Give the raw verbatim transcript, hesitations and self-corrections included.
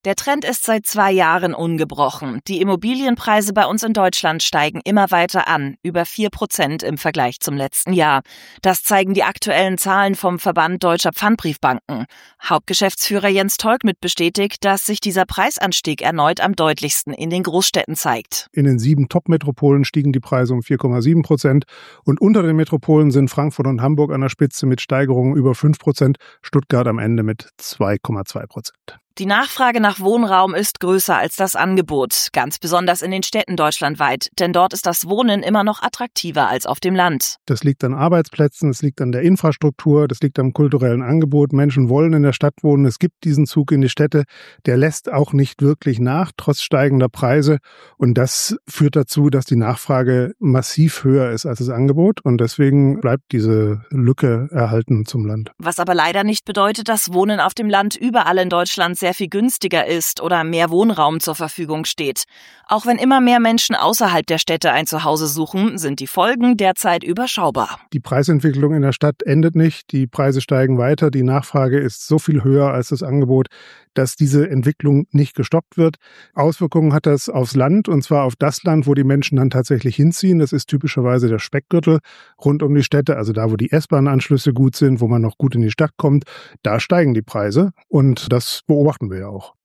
Der Trend ist seit zwei Jahren ungebrochen. Die Immobilienpreise bei uns in Deutschland steigen immer weiter an, über vier Prozent im Vergleich zum letzten Jahr. Das zeigen die aktuellen Zahlen vom Verband Deutscher Pfandbriefbanken. Hauptgeschäftsführer Jens Tolkmit bestätigt, dass sich dieser Preisanstieg erneut am deutlichsten in den Großstädten zeigt. In den sieben Top-Metropolen stiegen die Preise um vier Komma sieben Prozent und unter den Metropolen sind Frankfurt und Hamburg an der Spitze mit Steigerungen über fünf Prozent, Stuttgart am Ende mit zwei Komma zwei Prozent. Die Nachfrage nach Wohnraum ist größer als das Angebot, ganz besonders in den Städten deutschlandweit, denn dort ist das Wohnen immer noch attraktiver als auf dem Land. Das liegt an Arbeitsplätzen, es liegt an der Infrastruktur, das liegt am kulturellen Angebot. Menschen wollen in der Stadt wohnen, es gibt diesen Zug in die Städte, der lässt auch nicht wirklich nach, trotz steigender Preise. Und das führt dazu, dass die Nachfrage massiv höher ist als das Angebot und deswegen bleibt diese Lücke erhalten zum Land. Was aber leider nicht bedeutet, dass Wohnen auf dem Land überall in Deutschland sehr viel günstiger ist oder mehr Wohnraum zur Verfügung steht. Auch wenn immer mehr Menschen außerhalb der Städte ein Zuhause suchen, sind die Folgen derzeit überschaubar. Die Preisentwicklung in der Stadt endet nicht, die Preise steigen weiter, die Nachfrage ist so viel höher als das Angebot, dass diese Entwicklung nicht gestoppt wird. Auswirkungen hat das aufs Land, und zwar auf das Land, wo die Menschen dann tatsächlich hinziehen. Das ist typischerweise der Speckgürtel rund um die Städte, also da, wo die S-Bahn-Anschlüsse gut sind, wo man noch gut in die Stadt kommt. Da steigen die Preise und das beobachten wir ja auch.